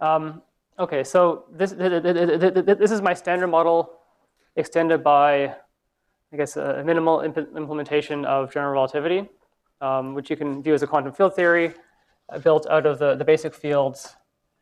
Okay, so this is my standard model extended by, I guess, a minimal implementation of general relativity, which you can view as a quantum field theory built out of the basic fields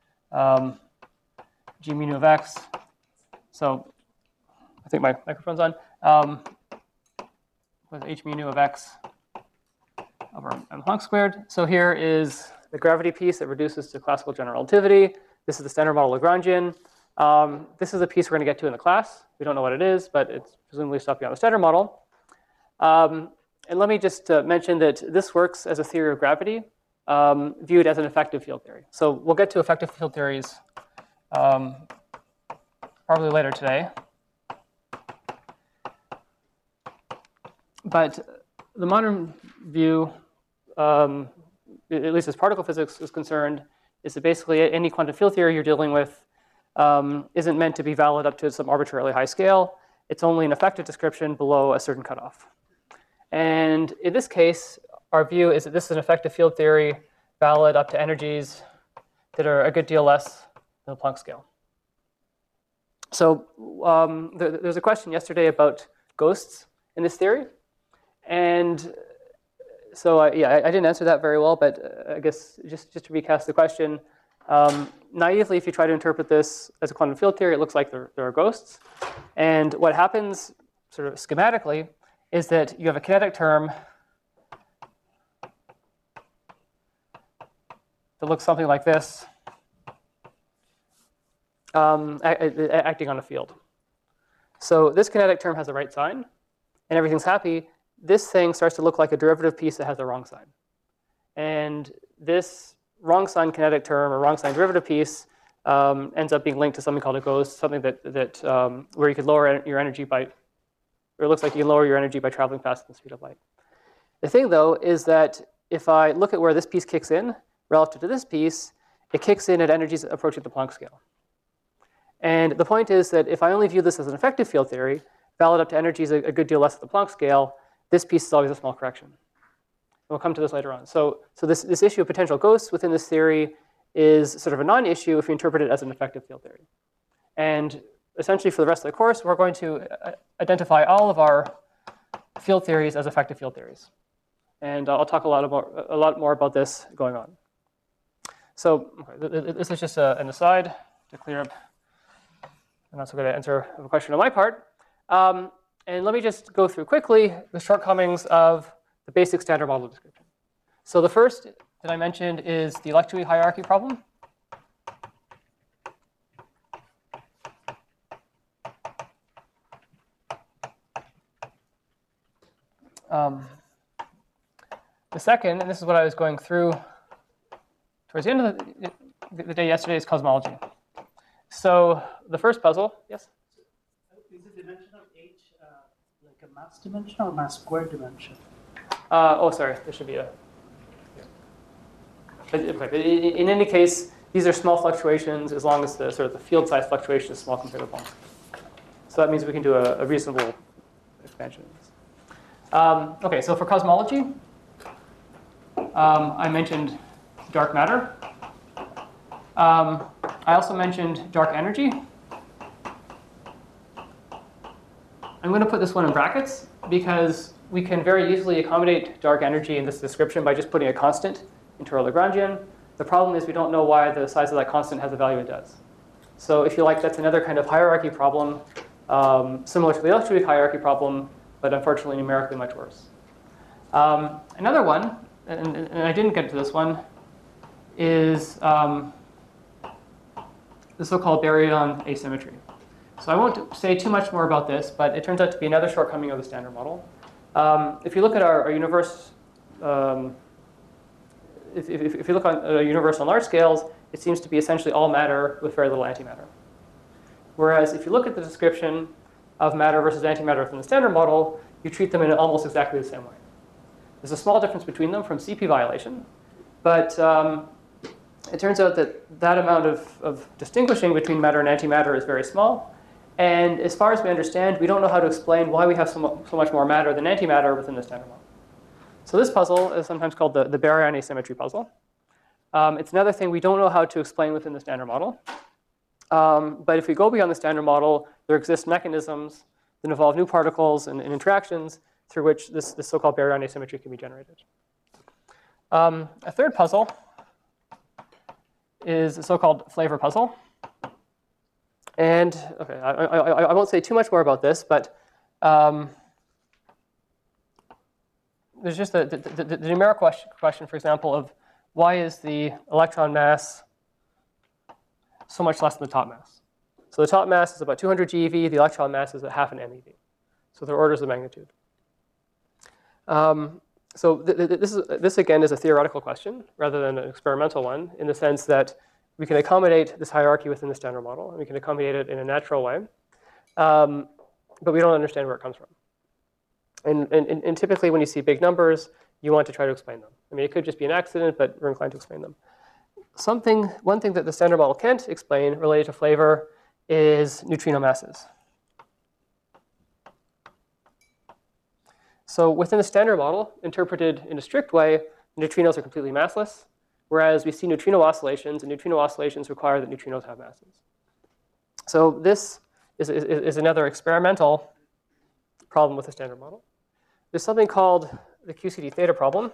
G mu nu of x. So I think my microphone's on. With h mu nu of x over m Planck squared. So here is the gravity piece that reduces to classical general relativity. This is the standard model Lagrangian. This is a piece we're going to get to in the class. We don't know what it is, but it's presumably stuff beyond the standard model. And let me just mention that this works as a theory of gravity, viewed as an effective field theory. So we'll get to effective field theories probably later today. But the modern view, at least as particle physics is concerned, is that basically any quantum field theory you're dealing with isn't meant to be valid up to some arbitrarily high scale. It's only an effective description below a certain cutoff. And in this case, our view is that this is an effective field theory valid up to energies that are a good deal less than the Planck scale. So there's a question yesterday about ghosts in this theory. And so, I didn't answer that very well, but I guess just to recast the question, naively, if you try to interpret this as a quantum field theory, it looks like there are ghosts. And what happens sort of schematically is that you have a kinetic term that looks something like this, acting on a field. So this kinetic term has the right sign, and everything's happy. This thing starts to look like a derivative piece that has the wrong sign. And this wrong sign kinetic term or wrong sign derivative piece ends up being linked to something called a ghost, something that where you could lower your energy by, or it looks like you can lower your energy by traveling faster than the speed of light. The thing, though, is that if I look at where this piece kicks in relative to this piece, it kicks in at energies approaching the Planck scale. And the point is that if I only view this as an effective field theory, valid up to energies a good deal less than the Planck scale, this piece is always a small correction. And we'll come to this later on. So this issue of potential ghosts within this theory is sort of a non-issue if you interpret it as an effective field theory. And essentially for the rest of the course, we're going to identify all of our field theories as effective field theories. And I'll talk a lot more about this going on. So okay, this is just an aside to clear up. I'm also going to answer a question on my part. And let me just go through quickly the shortcomings of the basic standard model description. So the first that I mentioned is the electroweak hierarchy problem. The second, and this is what I was going through towards the end of the day yesterday, is cosmology. So the first puzzle, yes? Is the dimension of H like a mass dimension or mass squared dimension? Oh, sorry, there should be a. Okay. In any case, these are small fluctuations as long as the sort of the field size fluctuation is small compared to Planck. So that means we can do a reasonable expansion of this. Okay, so for cosmology, I mentioned dark matter. I also mentioned dark energy. I'm going to put this one in brackets because we can very easily accommodate dark energy in this description by just putting a constant into our Lagrangian. The problem is we don't know why the size of that constant has the value it does. So if you like, that's another kind of hierarchy problem, similar to the electroweak hierarchy problem, but unfortunately numerically much worse. Another one, and I didn't get to this one, is the so-called baryon asymmetry. So I won't say too much more about this, but it turns out to be another shortcoming of the standard model. If you look at our universe, if you look on a universe on large scales, it seems to be essentially all matter with very little antimatter. Whereas if you look at the description of matter versus antimatter within the standard model, you treat them in almost exactly the same way. There's a small difference between them from CP violation, but it turns out that that amount of distinguishing between matter and antimatter is very small. And as far as we understand, we don't know how to explain why we have so much more matter than antimatter within the standard model. So this puzzle is sometimes called the baryon asymmetry puzzle. It's another thing we don't know how to explain within the standard model. But if we go beyond the standard model, there exist mechanisms that involve new particles and interactions through which this so-called baryon asymmetry can be generated. A third puzzle is a so-called flavor puzzle. And okay, I won't say too much more about this, but there's just the numeric question, for example, of why is the electron mass so much less than the top mass? So the top mass is about 200 GeV, the electron mass is at half an MeV. So they're orders of magnitude. So this again is a theoretical question rather than an experimental one, in the sense that we can accommodate this hierarchy within the standard model, and we can accommodate it in a natural way, but we don't understand where it comes from. And typically when you see big numbers, you want to try to explain them. I mean, it could just be an accident, but we're inclined to explain them. One thing that the standard model can't explain related to flavor is neutrino masses. So within the standard model, interpreted in a strict way, neutrinos are completely massless, whereas we see neutrino oscillations, and neutrino oscillations require that neutrinos have masses. So this is another experimental problem with the standard model. There's something called the QCD theta problem,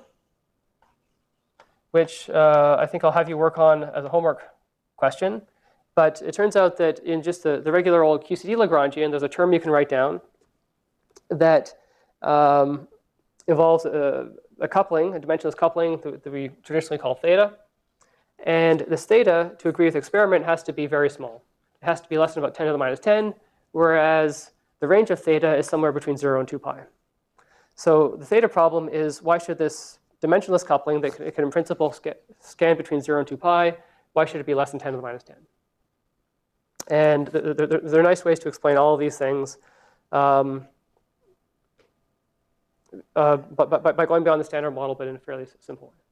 which I think I'll have you work on as a homework question. But it turns out that in just the regular old QCD Lagrangian, there's a term you can write down that involves a coupling, a dimensionless coupling that we traditionally call theta. And this theta, to agree with the experiment, has to be very small. It has to be less than about 10 to the minus 10, whereas the range of theta is somewhere between 0 and 2 pi. So the theta problem is, why should this dimensionless coupling that can in principle scan between 0 and 2 pi, why should it be less than 10 to the minus 10? And there are nice ways to explain all of these things but by going beyond the standard model, but in a fairly simple way.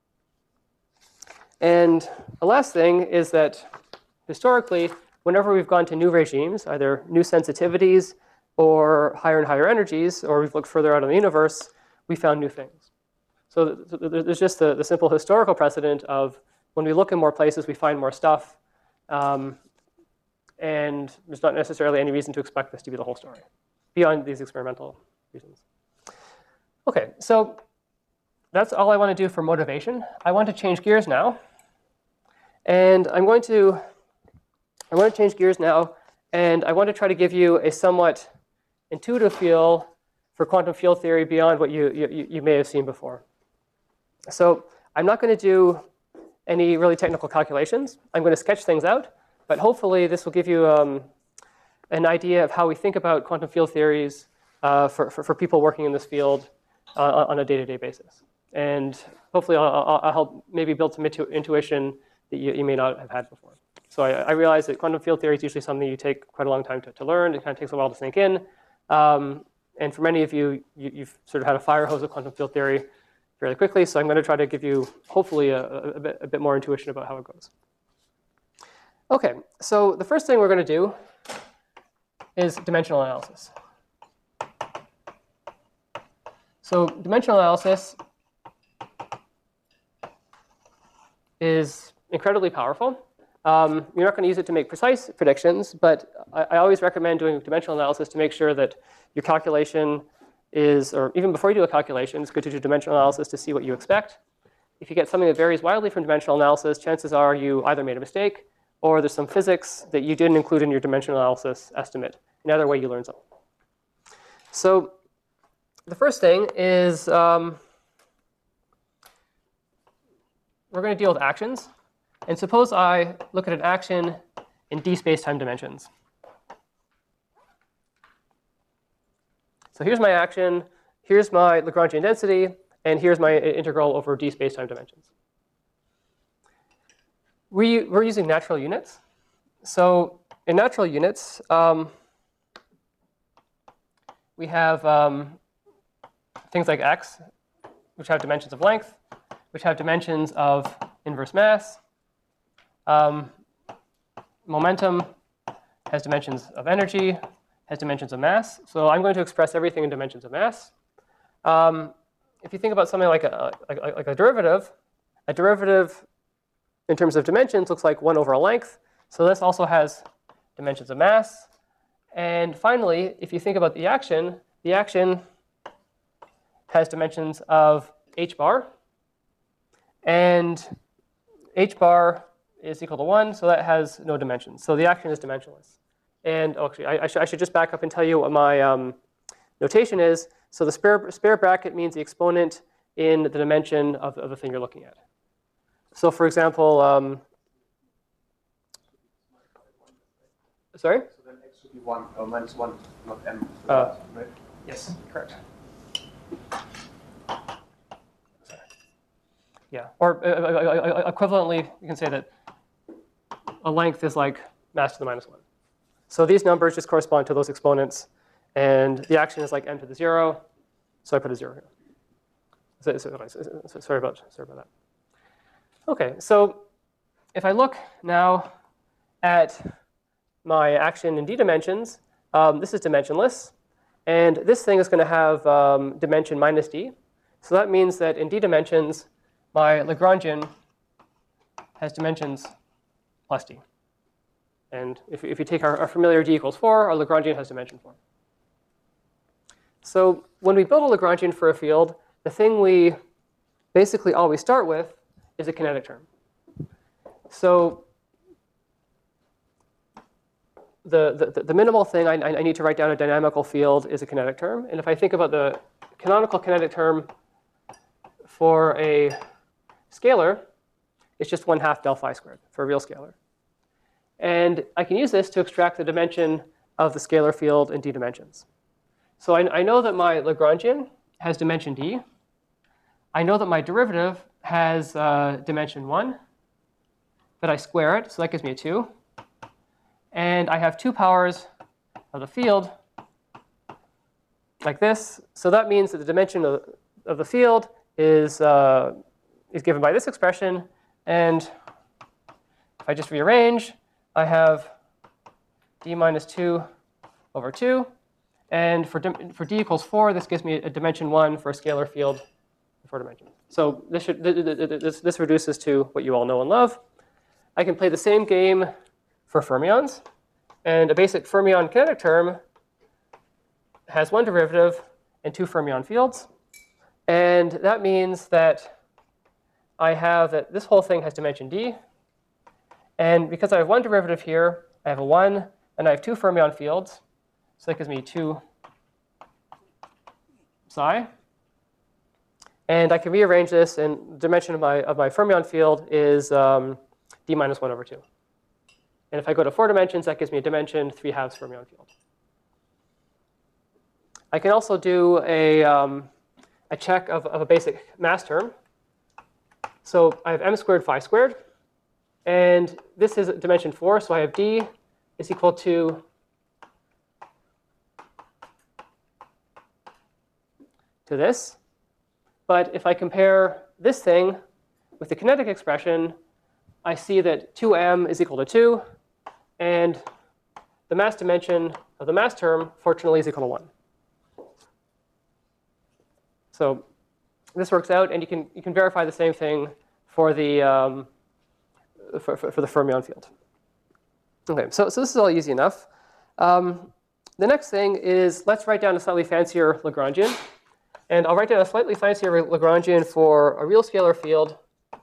And the last thing is that historically, whenever we've gone to new regimes, either new sensitivities or higher and higher energies, or we've looked further out in the universe, we found new things. So there's just the simple historical precedent of when we look in more places, we find more stuff. And there's not necessarily any reason to expect this to be the whole story, beyond these experimental reasons. OK, so that's all I want to do for motivation. I want to change gears now. And I want to change gears now, and I want to try to give you a somewhat intuitive feel for quantum field theory beyond what you may have seen before. So I'm not going to do any really technical calculations. I'm going to sketch things out, but hopefully this will give you an idea of how we think about quantum field theories for people working in this field on a day-to-day basis. And hopefully I'll help maybe build some intuition that you may not have had before. So I realize that quantum field theory is usually something you take quite a long time to learn. It kind of takes a while to sink in. And for many of you, you've sort of had a fire hose of quantum field theory fairly quickly. So I'm going to try to give you, hopefully, a bit more intuition about how it goes. OK, so the first thing we're going to do is dimensional analysis. So dimensional analysis is incredibly powerful. You're not going to use it to make precise predictions, but I always recommend doing dimensional analysis to make sure that your calculation is, or even before you do a calculation, it's good to do dimensional analysis to see what you expect. If you get something that varies wildly from dimensional analysis, chances are you either made a mistake or there's some physics that you didn't include in your dimensional analysis estimate. Another way you learn something. So the first thing is we're going to deal with actions. And suppose I look at an action in d space-time dimensions. So here's my action, here's my Lagrangian density, and here's my integral over d space-time dimensions. We're using natural units. So in natural units, we have things like x, which have dimensions of length, which have dimensions of inverse mass. Momentum has dimensions of energy, has dimensions of mass. So I'm going to express everything in dimensions of mass. If you think about something like a derivative in terms of dimensions, looks like 1 over a length. So this also has dimensions of mass. And finally, if you think about the action has dimensions of h bar. And h bar is equal to 1, so that has no dimensions. So the action is dimensionless. And actually, I should just back up and tell you what my notation is. So the spare bracket means the exponent in the dimension of the thing you're looking at. So for example, sorry? So then x should be 1, or minus 1, not m. Right? Yes, correct. Yeah, or equivalently, you can say that a length is like mass to the minus 1. So these numbers just correspond to those exponents, and the action is like m to the 0. So I put a 0 here. Sorry about that. Okay, so if I look now at my action in d dimensions, this is dimensionless, and this thing is going to have dimension minus d. So that means that in d dimensions, my Lagrangian has dimensions plus d. And if you take our familiar d equals 4, our Lagrangian has dimension 4. So when we build a Lagrangian for a field, the thing we basically always start with is a kinetic term. So the minimal thing I need to write down a dynamical field is a kinetic term. And if I think about the canonical kinetic term for a scalar, it's just 1/2 del phi squared for a real scalar. And I can use this to extract the dimension of the scalar field in d dimensions. So I know that my Lagrangian has dimension d. I know that my derivative has dimension 1, but I square it, so that gives me a 2. And I have 2 powers of the field like this. So that means that the dimension of the field is given by this expression. And if I just rearrange, I have d minus 2 over 2. And for d equals 4, this gives me a dimension 1 for a scalar field in 4 dimensions. So this reduces to what you all know and love. I can play the same game for fermions. And a basic fermion kinetic term has 1 derivative and 2 fermion fields. And that means that I have that this whole thing has dimension d. And because I have 1 derivative here, I have a 1, and I have 2 fermion fields. So that gives me 2 psi. And I can rearrange this, and the dimension of my fermion field is d minus 1 over 2. And if I go to 4 dimensions, that gives me a dimension 3/2 fermion field. I can also do a check of a basic mass term. So I have m squared phi squared. And this is dimension 4, so I have d is equal to this. But if I compare this thing with the kinetic expression, I see that 2m is equal to 2. And the mass dimension of the mass term, fortunately, is equal to 1. So this works out, and you can verify the same thing for the for the fermion field. Okay, so this is all easy enough. The next thing is let's write down a slightly fancier Lagrangian, and I'll write down a slightly fancier Lagrangian for a real scalar field.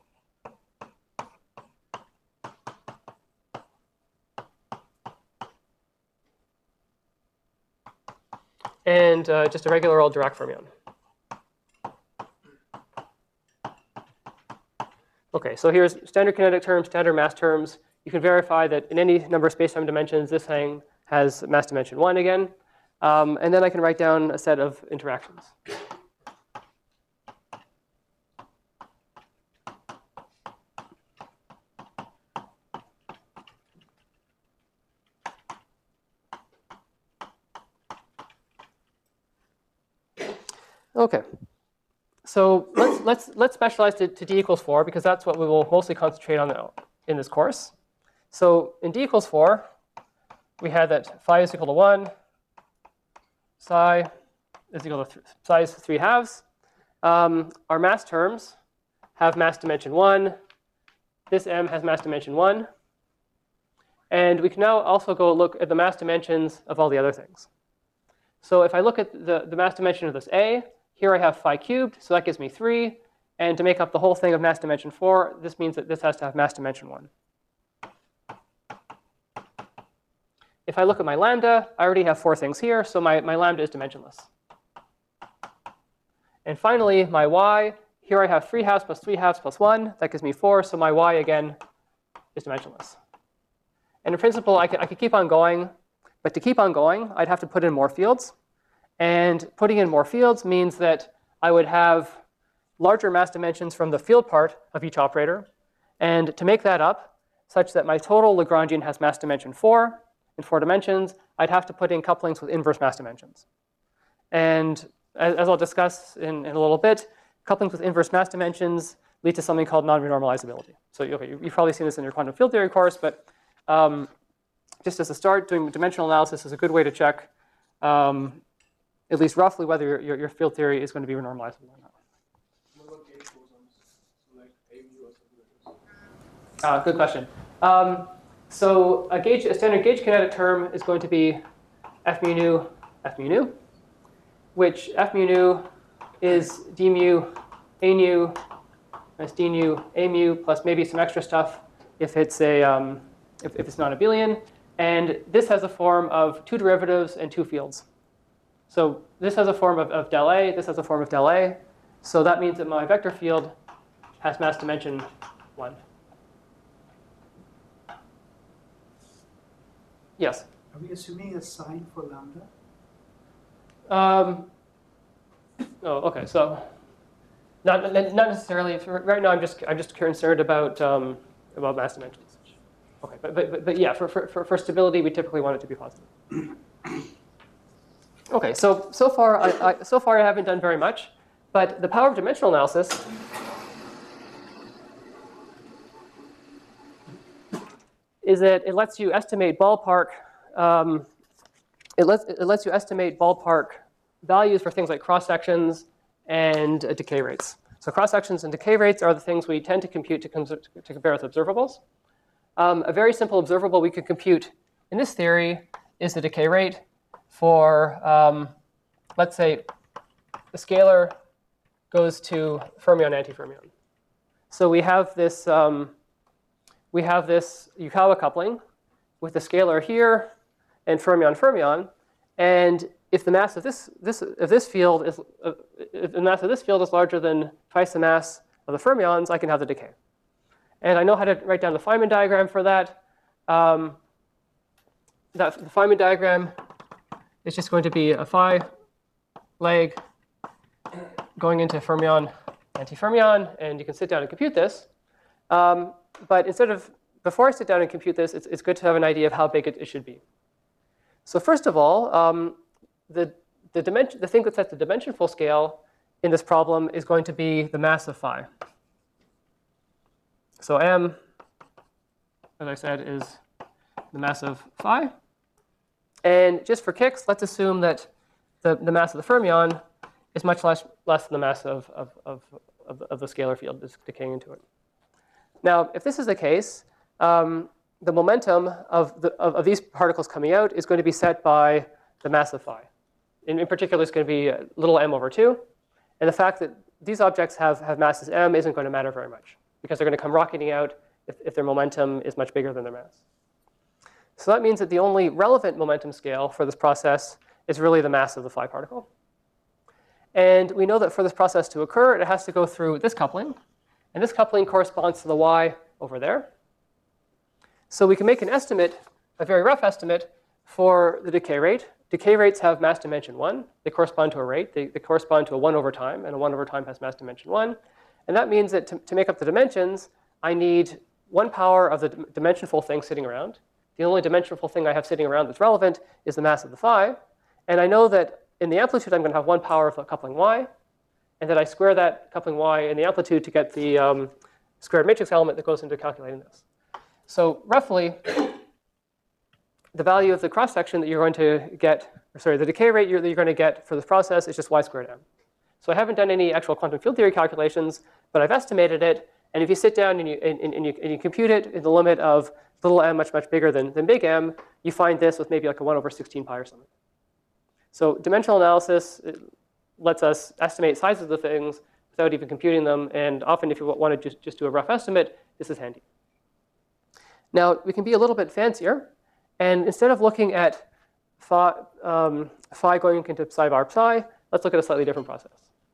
And just a regular old Dirac fermion. Okay, so here's standard kinetic terms, standard mass terms. You can verify that in any number of space-time dimensions, this thing has mass dimension 1 again. And then I can write down a set of interactions. Okay, so let's specialize to d equals 4 because that's what we will mostly concentrate on in this course. So in d equals 4, we had that phi is equal to 1, psi is equal to psi is 3/2. Our mass terms have mass dimension 1, this M has mass dimension 1. And we can now also go look at the mass dimensions of all the other things. So if I look at the mass dimension of this A, here I have phi cubed, so that gives me 3. And to make up the whole thing of mass dimension 4, this means that this has to have mass dimension 1. If I look at my lambda, I already have 4 things here, so my lambda is dimensionless. And finally, my y, here I have 3 halves plus 3 halves plus 1. That gives me 4, so my y, again, is dimensionless. And in principle, I could keep on going. But to keep on going, I'd have to put in more fields. And putting in more fields means that I would have larger mass dimensions from the field part of each operator. And to make that up, such that my total Lagrangian has mass dimension 4 in 4 dimensions, I'd have to put in couplings with inverse mass dimensions. And as I'll discuss in a little bit, couplings with inverse mass dimensions lead to something called non-renormalizability. So you've probably seen this in your quantum field theory course, but just as a start, doing dimensional analysis is a good way to check, at least roughly, whether your field theory is going to be renormalizable or not. What about gauge bosons? So like AMU or something like this? Good question. So a standard gauge kinetic term is going to be F mu nu, which F mu nu is d mu a nu minus d nu a mu plus maybe some extra stuff if it's a if it's not abelian. And this has a form of 2 derivatives and 2 fields. So this has a form of del A, this has a form of del A. So that means that my vector field has mass dimension 1. Yes? Are we assuming a sign for lambda? Oh, okay. So not necessarily. Right now, I'm just concerned about mass dimensions. Okay, but yeah, for stability, we typically want it to be positive. Okay, so far I haven't done very much, but the power of dimensional analysis is that it lets you estimate ballpark. It lets you estimate ballpark values for things like cross sections and decay rates. So cross sections and decay rates are the things we tend to compute to compare with observables. A very simple observable we could compute in this theory is the decay rate for, let's say, the scalar goes to fermion antifermion. So we have this Yukawa coupling with the scalar here and fermion, and if the mass of this field is if the mass of this field is larger than twice the mass of the fermions, I can have the decay. And I know how to write down the Feynman diagram for that. The Feynman diagram is just going to be a phi leg going into fermion, antifermion, and you can sit down and compute this. But before I sit down and compute this, it's good to have an idea of how big it should be. So first of all, the thing that sets the dimension full scale in this problem is going to be the mass of phi. So m, as I said, is the mass of phi. And just for kicks, let's assume that the mass of the fermion is much less than the mass of the scalar field that's decaying into it. Now, if this is the case, the momentum of these particles coming out is going to be set by the mass of phi. In particular, it's going to be little m over 2. And the fact that these objects have masses m isn't going to matter very much, because they're going to come rocketing out if their momentum is much bigger than their mass. So that means that the only relevant momentum scale for this process is really the mass of the phi particle. And we know that for this process to occur, it has to go through this coupling. And this coupling corresponds to the y over there. So we can make an estimate, a very rough estimate, for the decay rate. Decay rates have mass dimension 1. They correspond to a rate. They correspond to a 1 over time, and a 1 over time has mass dimension 1. And that means that to make up the dimensions, I need 1 power of the dimensionful thing sitting around. The only dimensionful thing I have sitting around that's relevant is the mass of the phi. And I know that in the amplitude, I'm going to have 1 power of the coupling y, and that I square that coupling y in the amplitude to get the squared matrix element that goes into calculating this. So roughly, the value of the cross-section that you're going to get, the decay rate that you're going to get for this process is just y squared m. So I haven't done any actual quantum field theory calculations, but I've estimated it, And if you sit down and you compute it in the limit of little m much bigger than big M, you find this with maybe like a 1 over 16 pi or something. So dimensional analysis lets us estimate sizes of things without even computing them. And often if you want to just do a rough estimate, this is handy. Now, we can be a little bit fancier. And instead of looking at phi going into psi bar psi, let's look at a slightly different process.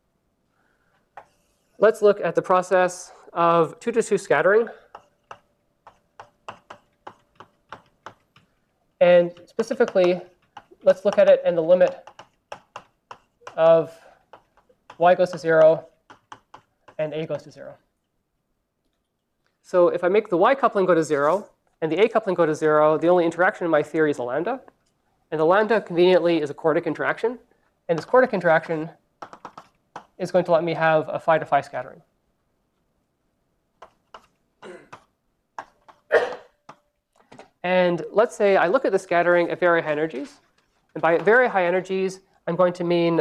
Let's look at the process of 2-to-2 scattering. And specifically, let's look at it in the limit of y goes to 0 and a goes to 0. So if I make the y coupling go to 0 and the a coupling go to 0, the only interaction in my theory is a lambda. And the lambda conveniently is a quartic interaction. And this quartic interaction is going to let me have a phi to phi scattering. And let's say I look at the scattering at very high energies. And by very high energies, I'm going to mean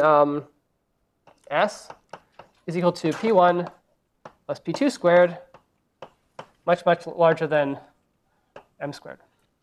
S is equal to P1 plus P2 squared, much larger than M squared.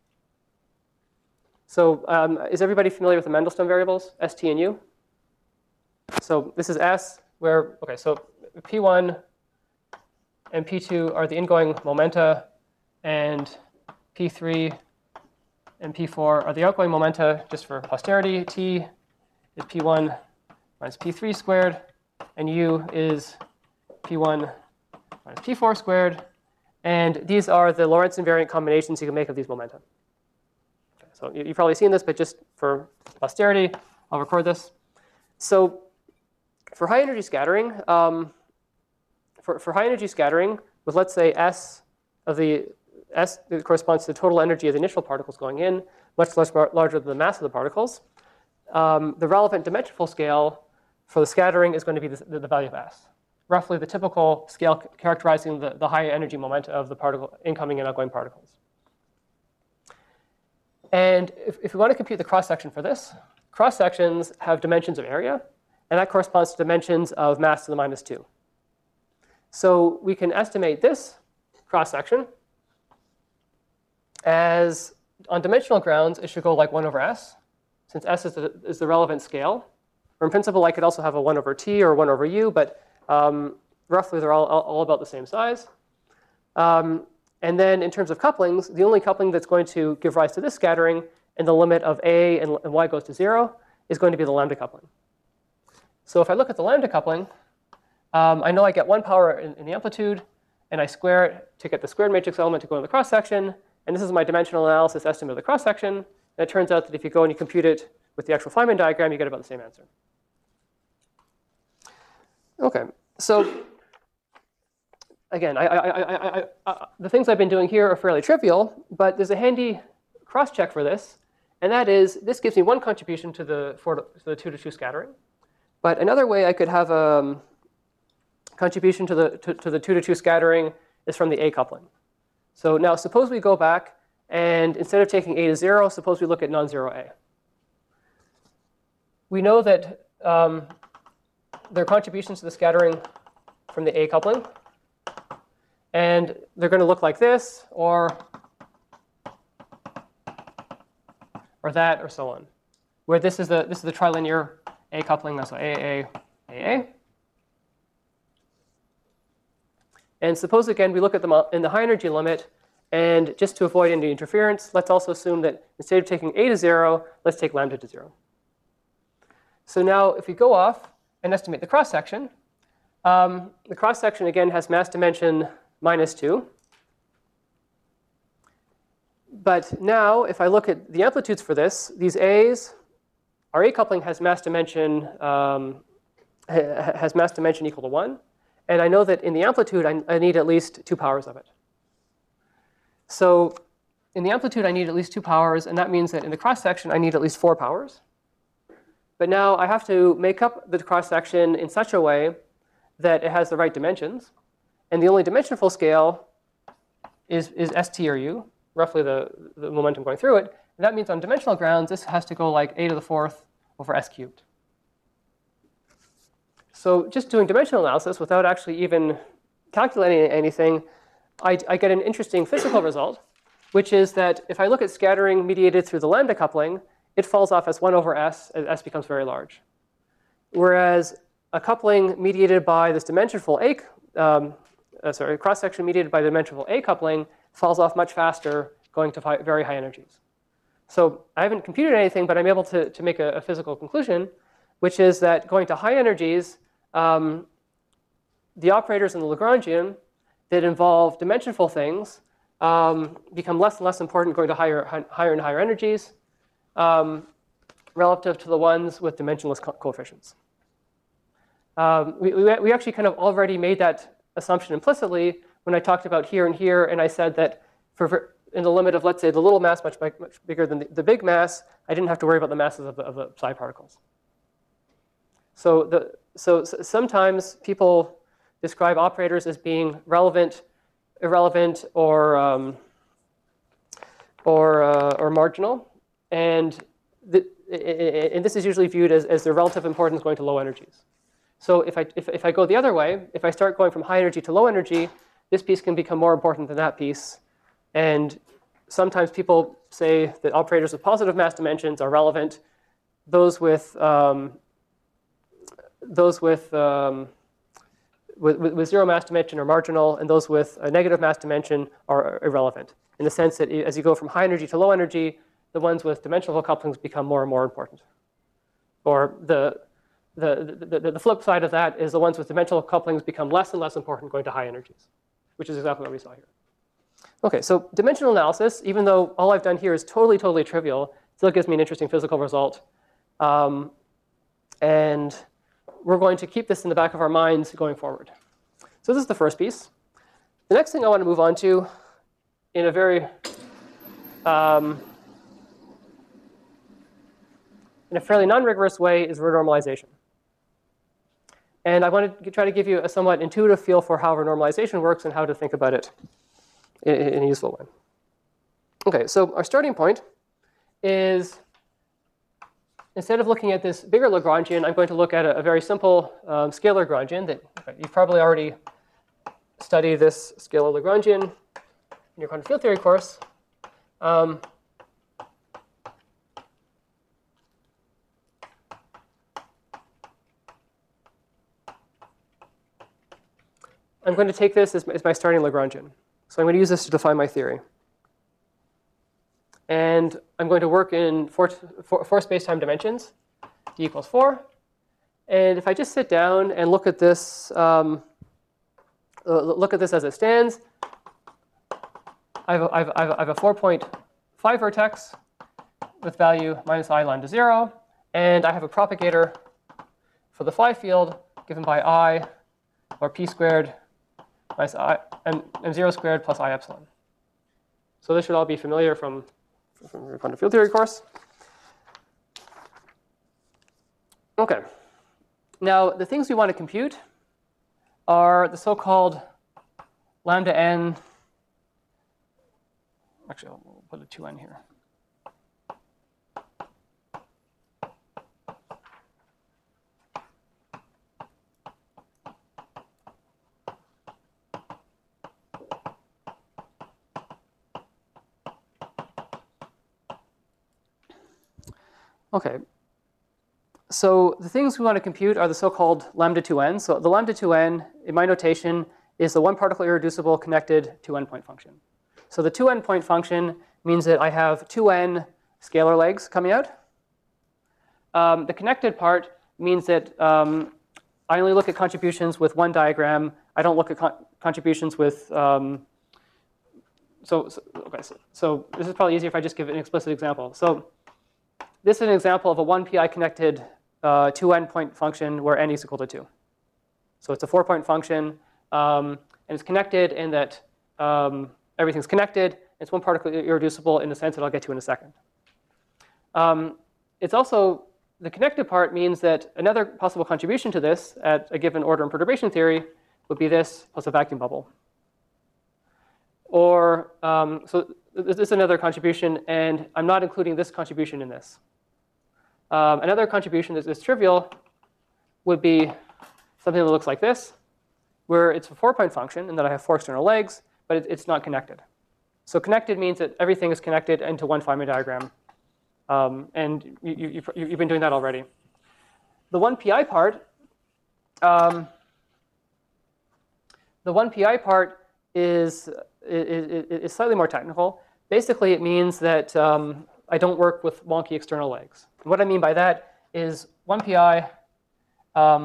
So is everybody familiar with the Mandelstam variables, S, T, and U? So this is S, where, OK, so P1 and P2 are the ingoing momenta, and P3 and P4 are the outgoing momenta, just for posterity. T is P1 minus P3 squared, and U is P1 minus P4 squared. And these are the Lorentz invariant combinations you can make of these momenta. Okay, so you've probably seen this, but just for posterity, I'll record this. So for high energy scattering, for high energy scattering with, let's say, S of the S that corresponds to the total energy of the initial particles going in, much larger than the mass of the particles, the relevant dimensional scale for the scattering is going to be the value of S, roughly the typical scale characterizing the high energy momenta of the particle, incoming and outgoing particles. And if we want to compute the cross-section for this, cross-sections have dimensions of area, and that corresponds to dimensions of mass to the minus 2. So we can estimate this cross-section as, on dimensional grounds, it should go like 1 over S, since S is the relevant scale. Or in principle, I could also have a 1 over T or 1 over U, but roughly they're all about the same size. And then in terms of couplings, the only coupling that's going to give rise to this scattering in the limit of A and Y goes to 0 is going to be the lambda coupling. So if I look at the lambda coupling, I know I get 1 power in the amplitude, and I square it to get the squared matrix element to go in the cross-section. And this is my dimensional analysis estimate of the cross-section. And it turns out that if you go and you compute it with the actual Feynman diagram, you get about the same answer. OK, so again, the things I've been doing here are fairly trivial, but there's a handy cross-check for this. And that is, this gives me one contribution to the 2-to-2 scattering. But another way I could have a contribution to the 2-to-2 scattering is from the A coupling. So now suppose we go back, and instead of taking A to 0, suppose we look at non-zero A. We know that there are contributions to the scattering from the A coupling. And they're going to look like this, or that, or so on. Where this is the trilinear A coupling, that's AA, AA. And suppose, again, we look at them in the high energy limit. And just to avoid any interference, let's also assume that instead of taking A to 0, let's take lambda to 0. So now if we go off and estimate the cross-section, the cross-section, again, has mass dimension minus 2. But now, if I look at the amplitudes for this, these A's, our A coupling has mass dimension equal to 1. And I know that in the amplitude, I need at least 2 powers of it. So in the amplitude, I need at least 2 powers. And that means that in the cross-section, I need at least 4 powers. But now I have to make up the cross-section in such a way that it has the right dimensions. And the only dimensional scale is ST or U, roughly the momentum going through it. And that means on dimensional grounds, this has to go like A to the 4th over S cubed. So just doing dimensional analysis without actually even calculating anything, I get an interesting physical result, which is that if I look at scattering mediated through the lambda coupling, it falls off as 1 over s as s becomes very large. Whereas a coupling mediated by this dimensionful a cross-section mediated by the dimensionful A coupling falls off much faster, going to very high energies. So I haven't computed anything, but I'm able to make a physical conclusion, which is that going to high energies, the operators in the Lagrangian that involve dimensionful things become less and less important going to higher and higher energies relative to the ones with dimensionless coefficients. We actually kind of already made that assumption implicitly when I talked about here and here, and I said that in the limit of, let's say, the little mass much bigger than the big mass, I didn't have to worry about the masses of the psi particles. So sometimes people describe operators as being relevant, irrelevant, or marginal, and this is usually viewed as their relative importance going to low energies. So if I go the other way, if I start going from high energy to low energy, this piece can become more important than that piece. And sometimes people say that operators with positive mass dimensions are relevant. Those with zero mass dimension are marginal, and those with a negative mass dimension are irrelevant. In the sense that as you go from high energy to low energy, the ones with dimensional couplings become more and more important. Or the flip side of that is the ones with dimensional couplings become less and less important going to high energies, which is exactly what we saw here. Okay, so dimensional analysis, even though all I've done here is totally, totally trivial, still gives me an interesting physical result. And we're going to keep this in the back of our minds going forward. So this is the first piece. The next thing I want to move on to in a very in a fairly non-rigorous way is renormalization. And I want to try to give you a somewhat intuitive feel for how renormalization works and how to think about it in a useful way. Okay, so our starting point is, instead of looking at this bigger Lagrangian, I'm going to look at a very simple scalar Lagrangian that you've probably already studied this scalar Lagrangian in your quantum field theory course. I'm going to take this as my starting Lagrangian. So I'm going to use this to define my theory. And I'm going to work in four space-time dimensions, d equals 4. And if I just sit down and look at this as it stands, I have a 4.5 vertex with value minus I lambda 0. And I have a propagator for the phi field given by I, or p squared minus I, m0 squared plus I epsilon. So this should all be familiar from your quantum field theory course. Okay. Now, the things we want to compute are the so-called lambda n. Actually, I'll put a 2n here. Okay, so the things we want to compute are the so-called lambda 2n. So the lambda 2n, in my notation, is the one particle irreducible connected 2n point function. So the 2n point function means that I have 2n scalar legs coming out. The connected part means that I only look at contributions with one diagram. I don't look at contributions with so this is probably easier if I just give an explicit example. So this is an example of a 1pi connected 2n point function where n is equal to 2. So it's a 4-point function, and it's connected in that everything's connected. It's one particle irreducible in the sense that I'll get to in a second. It's also, the connected part means that another possible contribution to this at a given order in perturbation theory would be this plus a vacuum bubble. Or, so this is another contribution, and I'm not including this contribution in this. Another contribution that is trivial would be something that looks like this. where it's a 4-point function and that I have 4 external legs, but it's not connected. So connected means that everything is connected into one Feynman diagram. And you've been doing that already. The 1PI part, is slightly more technical. Basically, it means that I don't work with wonky external legs. And what I mean by that is 1PI, a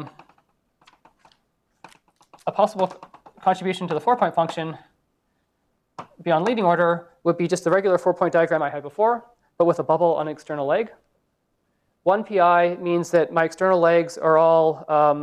possible contribution to the 4-point function beyond leading order would be just the regular 4-point diagram I had before, but with a bubble on an external leg. 1PI means that my external legs are all,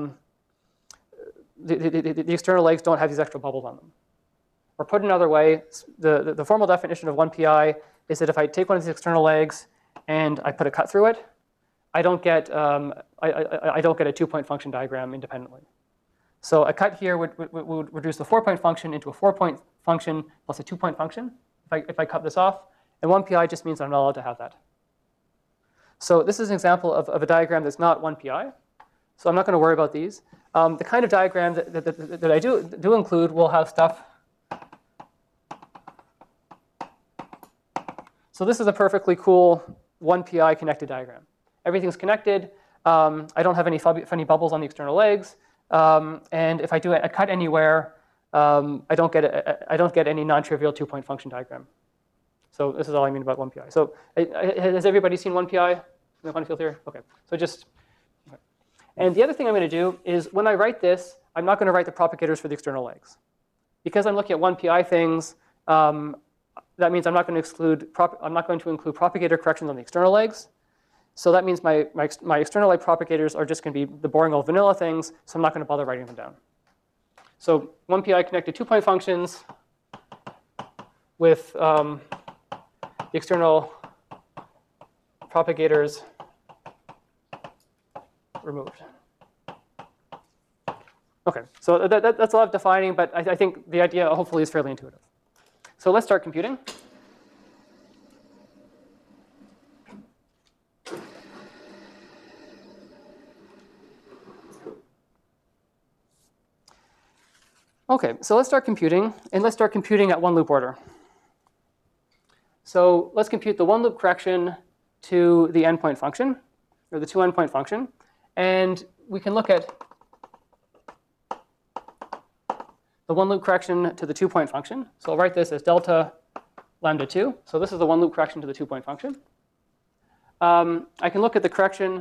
the external legs don't have these extra bubbles on them. Or put another way, the formal definition of 1PI is that if I take one of these external legs and I put a cut through it, I don't get a 2-point function diagram independently. So a cut here would reduce the 4-point function into a 4-point function plus a 2-point function if I cut this off. And 1PI just means I'm not allowed to have that. So this is an example of a diagram that's not 1PI. So I'm not going to worry about these. The kind of diagram that I do include will have stuff. So this is a perfectly cool 1PI connected diagram. Everything's connected. I don't have any funny bubbles on the external legs. And if I do a cut anywhere, I don't get any non-trivial 2-point function diagram. So this is all I mean about 1PI. So has everybody seen 1PI in the quantum field theory? OK. So just. Okay. And the other thing I'm going to do is when I write this, I'm not going to write the propagators for the external legs. Because I'm looking at 1PI things, that means I'm not going to include propagator corrections on the external legs. So that means my external leg propagators are just going to be the boring old vanilla things, so I'm not going to bother writing them down. So 1PI connected 2-point functions with the external propagators removed. OK, so that's a lot of defining, but I think the idea hopefully is fairly intuitive. So let's start computing. OK, so let's start computing, and let's start computing at one loop order. So let's compute the one loop correction to the endpoint function, or the 2 endpoint function. And we can look at the one loop correction to the 2-point function. So I'll write this as delta lambda 2. So this is the one loop correction to the 2-point function. I can look at the correction.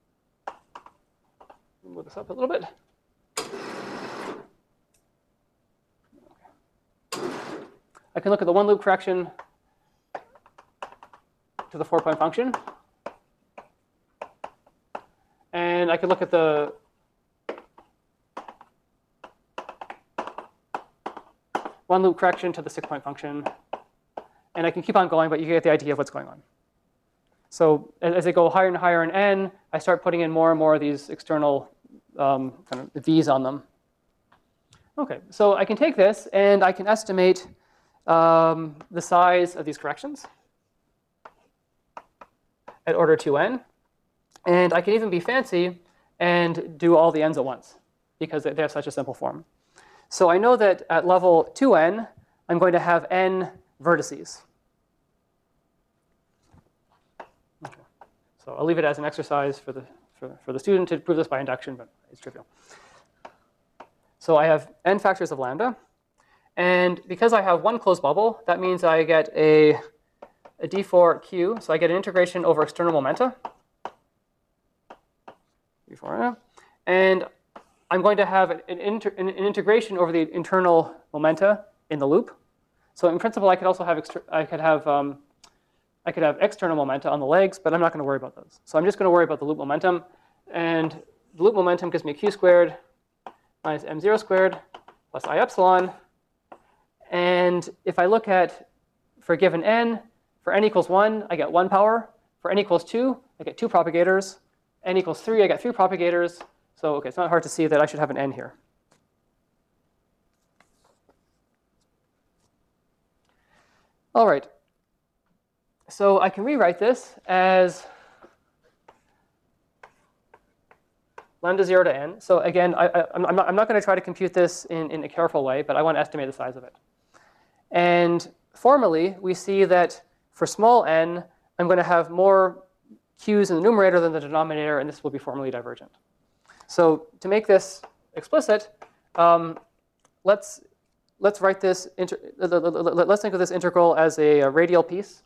Move this up a little bit. I can look at the one loop correction to the 4-point function. And I can look at the one loop correction to the 6-point function. And I can keep on going, but you get the idea of what's going on. So as I go higher and higher in n, I start putting in more and more of these external kind of v's on them. OK, so I can take this, and I can estimate the size of these corrections at order 2n. And I can even be fancy and do all the n's at once, because they have such a simple form. So I know that at level 2n, I'm going to have n vertices. Okay. So I'll leave it as an exercise for the student to prove this by induction, but it's trivial. So I have n factors of lambda. And because I have one closed bubble, that means I get a d4q. So I get an integration over external momenta. And I'm going to have an integration over the internal momenta in the loop. So in principle, I could also have external momenta on the legs, but I'm not going to worry about those. So I'm just going to worry about the loop momentum. And the loop momentum gives me q squared minus m0 squared plus I epsilon. And if I look at, for a given n, for n equals 1, I get 1 power. For n equals 2, I get 2 propagators. N equals 3, I get 3 propagators. So OK, it's not hard to see that I should have an n here. All right. So I can rewrite this as lambda 0 to n. So again, I'm not going to try to compute this in a careful way, but I want to estimate the size of it. And formally, we see that for small n, I'm going to have more q's in the numerator than the denominator, and this will be formally divergent. So to make this explicit, let's write this. Let's think of this integral as a radial piece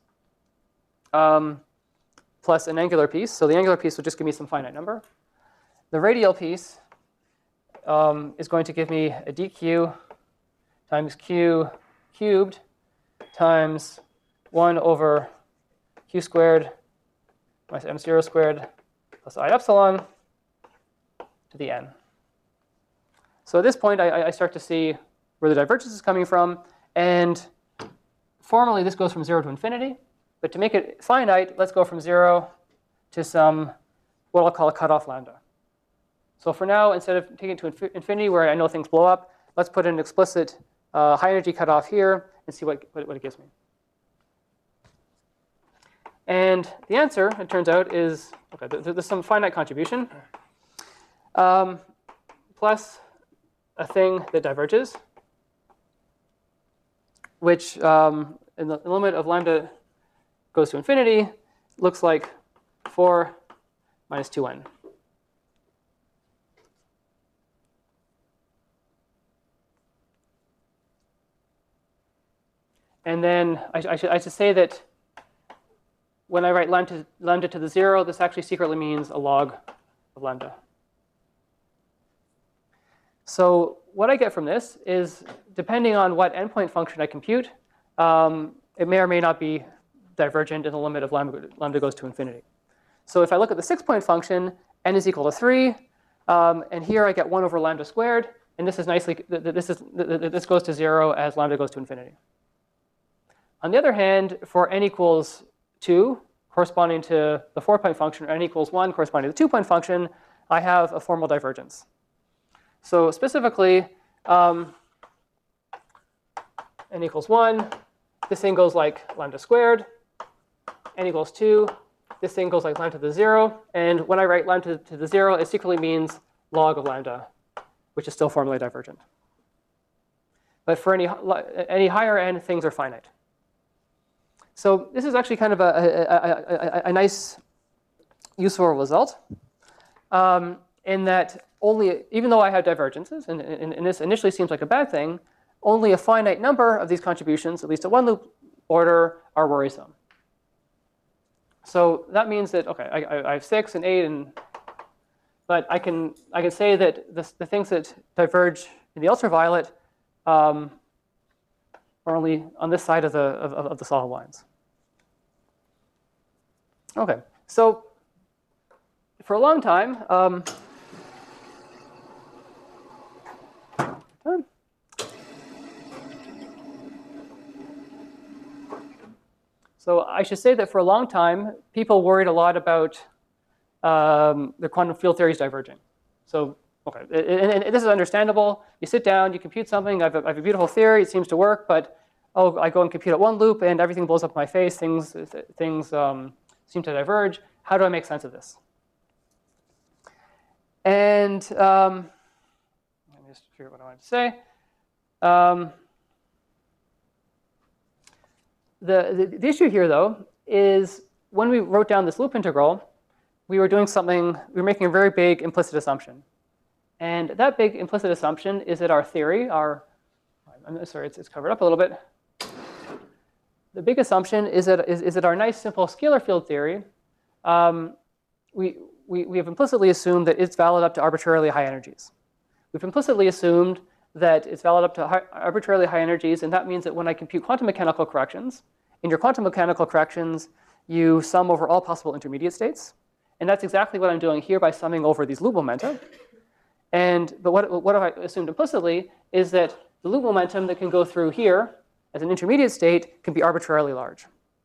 plus an angular piece. So the angular piece will just give me some finite number. The radial piece is going to give me a dq times q cubed times 1 over q squared minus m0 squared plus I epsilon to the n. So at this point, I start to see where the divergence is coming from. And formally, this goes from 0 to infinity. But to make it finite, let's go from 0 to some, what I'll call a cutoff lambda. So for now, instead of taking it to infinity, where I know things blow up, let's put an explicit high energy cutoff here and see what it gives me. And the answer, it turns out, is, okay, there's some finite contribution plus a thing that diverges, which in the limit of lambda goes to infinity looks like 4 minus 2n. And then I should say that when I write lambda to the 0, this actually secretly means a log of lambda. So what I get from this is, depending on what endpoint function I compute, it may or may not be divergent in the limit of lambda goes to infinity. So if I look at the 6-point function, n is equal to 3, and here I get 1 over lambda squared, and this is this goes to 0 as lambda goes to infinity. On the other hand, for n equals 2, corresponding to the 4-point function, or n equals 1, corresponding to the 2-point function, I have a formal divergence. So specifically, n equals 1, this thing goes like lambda squared. N equals 2, this thing goes like lambda to the 0. And when I write lambda to the 0, it secretly means log of lambda, which is still formally divergent. But for any higher n, things are finite. So this is actually kind of a nice, useful result, in that even though I have divergences, and this initially seems like a bad thing, only a finite number of these contributions, at least at one loop order, are worrisome. So that means that, okay, I have 6 and 8, but I can say that the things that diverge in the ultraviolet are only on this side of the solid lines. Okay, so for a long time, so I should say that for a long time, people worried a lot about the quantum field theories diverging. So, okay, and this is understandable. You sit down, you compute something. I have a beautiful theory. It seems to work, but I go and compute at one loop, and everything blows up in my face. Things seem to diverge. How do I make sense of this? And let me just figure out what I wanted to say. The issue here, though, is when we wrote down this loop integral, we were making a very big implicit assumption. And that big implicit assumption is that our theory, I'm sorry, it's covered up a little bit. The big assumption is that our nice simple scalar field theory, we have implicitly assumed that it's valid up to arbitrarily high energies. We've implicitly assumed that it's valid up to arbitrarily high energies, and that means that when I compute quantum mechanical corrections, in your quantum mechanical corrections, you sum over all possible intermediate states. And that's exactly what I'm doing here by summing over these loop momenta. But what have I assumed implicitly is that the loop momentum that can go through here as an intermediate state can be arbitrarily large.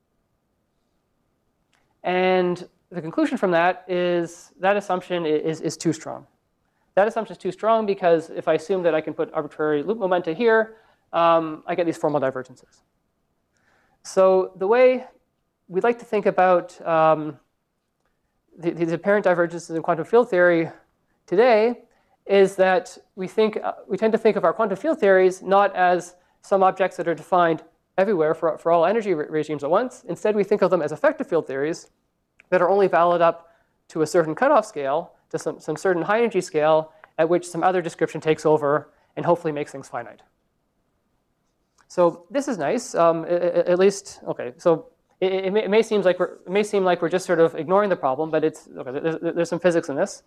And the conclusion from that is that assumption is too strong. That assumption is too strong because if I assume that I can put arbitrary loop momenta here, I get these formal divergences. So the way we'd like to think about these apparent divergences in quantum field theory today is that we tend to think of our quantum field theories not as some objects that are defined everywhere for all energy regimes at once. Instead, we think of them as effective field theories that are only valid up to a certain cutoff scale, to some certain high energy scale, at which some other description takes over and hopefully makes things finite. So this is nice, at least. Okay, so it may seem like we're just sort of ignoring the problem, but it's okay. There's some physics in this,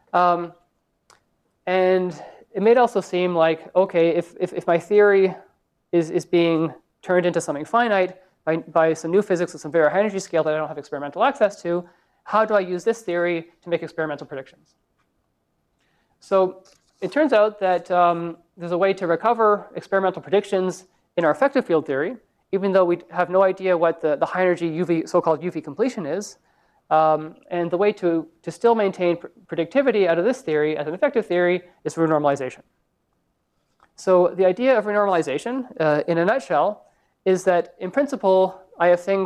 and it may also seem like, okay, if my theory is being turned into something finite by some new physics at some very high energy scale that I don't have experimental access to, how do I use this theory to make experimental predictions? So it turns out that there's a way to recover experimental predictions in our effective field theory, even though we have no idea what the high energy UV, so-called UV completion is. And the way to still maintain predictivity out of this theory as an effective theory is renormalization. So the idea of renormalization, in a nutshell, is that in principle, I have things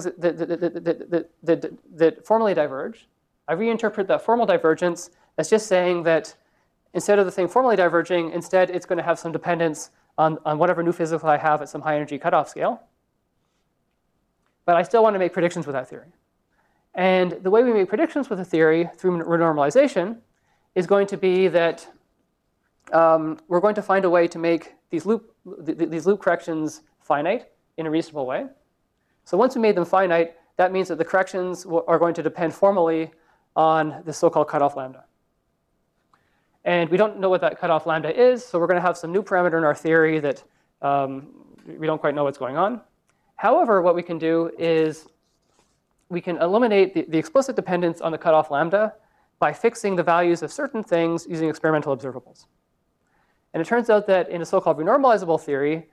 that formally diverge. I reinterpret that formal divergence as just saying that instead of the thing formally diverging, instead it's going to have some dependence on whatever new physics I have at some high energy cutoff scale. But I still want to make predictions with that theory. And the way we make predictions with a theory through renormalization is going to be that we're going to find a way to make these loop corrections finite in a reasonable way. So once we made them finite, that means that the corrections are going to depend formally on the so-called cutoff lambda. And we don't know what that cutoff lambda is, so we're going to have some new parameter in our theory that we don't quite know what's going on. However, what we can do is we can eliminate the explicit dependence on the cutoff lambda by fixing the values of certain things using experimental observables. And it turns out that in a so-called renormalizable theory,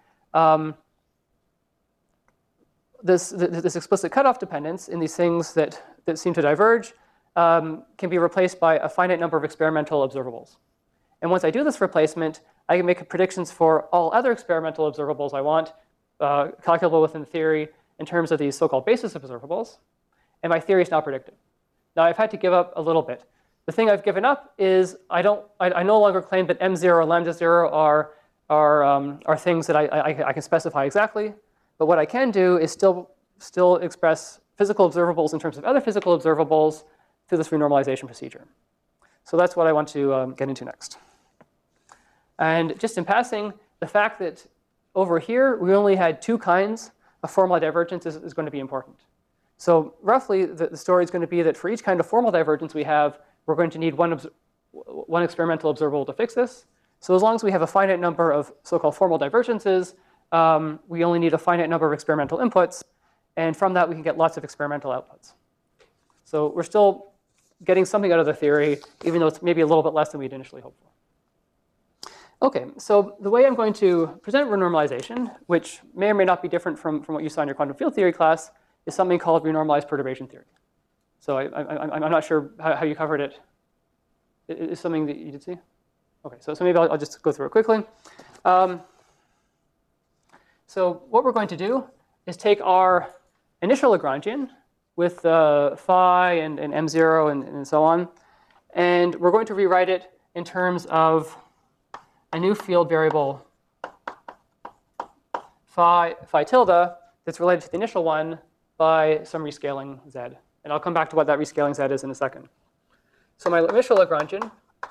this explicit cutoff dependence in these things that seem to diverge can be replaced by a finite number of experimental observables. And once I do this replacement, I can make predictions for all other experimental observables I want, calculable within the theory in terms of these so-called basis observables. And my theory is now predictive. Now I've had to give up a little bit. The thing I've given up is I no longer claim that M0 and lambda 0 are things that I can specify exactly. But what I can do is still express physical observables in terms of other physical observables through this renormalization procedure. So that's what I want to get into next. And just in passing, the fact that over here we only had two kinds of formal divergence is going to be important. So roughly, the story is going to be that for each kind of formal divergence we have, we're going to need one experimental observable to fix this. So as long as we have a finite number of so-called formal divergences, we only need a finite number of experimental inputs. And from that, we can get lots of experimental outputs. So we're still getting something out of the theory, even though it's maybe a little bit less than we'd initially hoped for. OK, so the way I'm going to present renormalization, which may or may not be different from what you saw in your quantum field theory class, is something called renormalized perturbation theory. So I'm not sure how you covered it. Is something that you did see? OK, so maybe I'll just go through it quickly. So what we're going to do is take our initial Lagrangian with phi and M0 and so on, and we're going to rewrite it in terms of a new field variable phi tilde that's related to the initial one by some rescaling z. And I'll come back to what that rescaling z is in a second. So my initial Lagrangian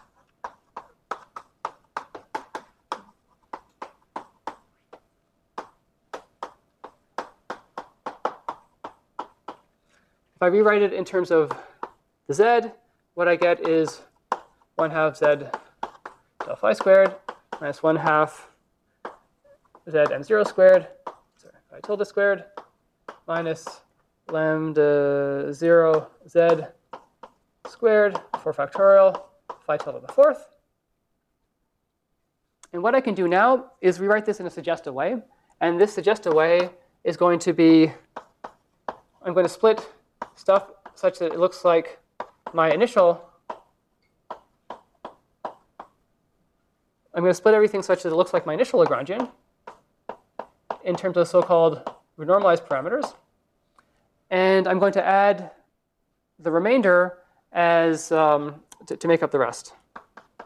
if I rewrite it in terms of the z, what I get is 1/2 z del phi squared minus 1/2 z m0 squared, sorry, phi tilde squared, minus lambda 0 z squared 4 factorial phi tilde to the fourth. And what I can do now is rewrite this in a suggestive way. And this suggestive way is going to be, I'm going to split stuff such that it looks like my initial, I'm going to split everything such that it looks like my initial Lagrangian in terms of so-called renormalized parameters. And I'm going to add the remainder as to make up the rest.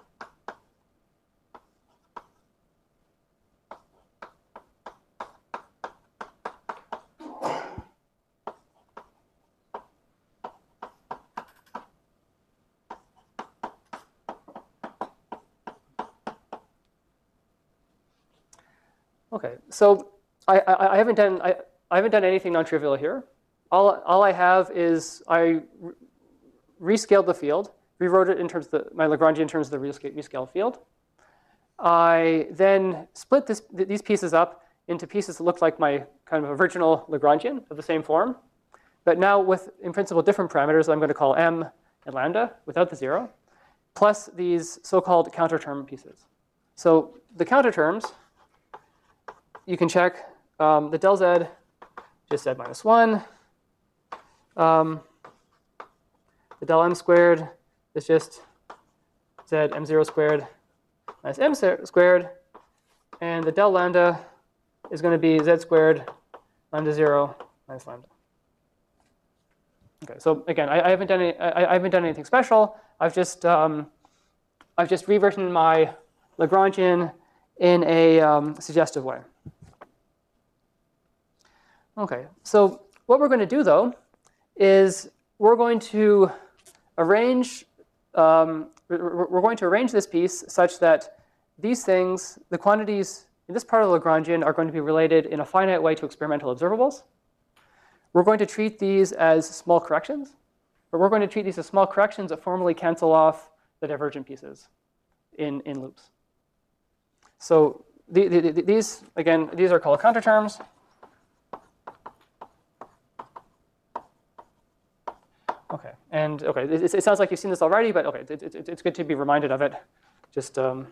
Okay, so I haven't done anything non-trivial here. All I have is I rescaled the field, rewrote it in terms of my Lagrangian in terms of the rescaled field. I then split these pieces up into pieces that look like my kind of original Lagrangian of the same form, but now with, in principle, different parameters I'm going to call m and lambda without the 0, plus these so-called counter term pieces. So the counter terms, you can check the del z, just z minus 1. The del m squared is just z m0 squared minus m squared. And the del lambda is going to be z squared lambda 0 minus lambda. Okay, so again, I haven't done anything special. I've just rewritten my Lagrangian in a suggestive way. Okay, so what we're going to do though is we're going to arrange this piece such that these things, the quantities in this part of the Lagrangian, are going to be related in a finite way to experimental observables. We're going to treat these as small corrections, but we're going to treat these as small corrections that formally cancel off the divergent pieces in loops. So these, again, these are called counter terms. Okay, and okay, it sounds like you've seen this already, but okay, it's good to be reminded of it. Just you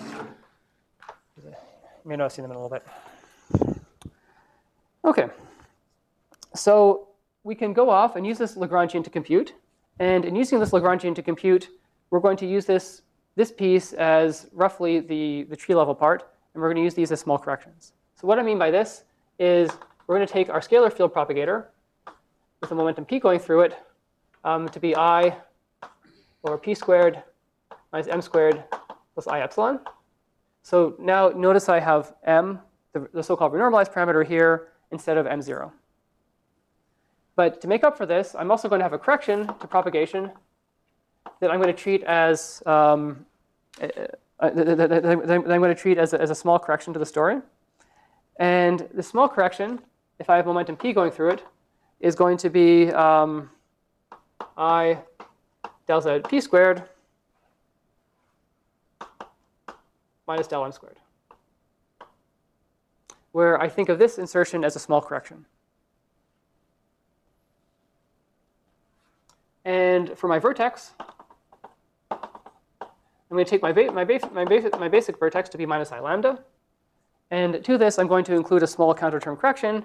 may not have seen them in a little bit. Okay, so we can go off and use this Lagrangian to compute, and in using this Lagrangian to compute, we're going to use this piece as roughly the tree level part, and we're going to use these as small corrections. So what I mean by this is we're going to take our scalar field propagator with the momentum p going through it, to be I over p squared minus m squared plus I epsilon. So now notice I have m, the so-called renormalized parameter here, instead of m0. But to make up for this, I'm also going to have a correction to propagation that I'm going to treat as a small correction to the story. And the small correction, if I have momentum p going through it, is going to be I del z p squared minus del m squared, where I think of this insertion as a small correction. And for my vertex, I'm going to take my basic vertex to be minus I lambda. And to this, I'm going to include a small counter term correction,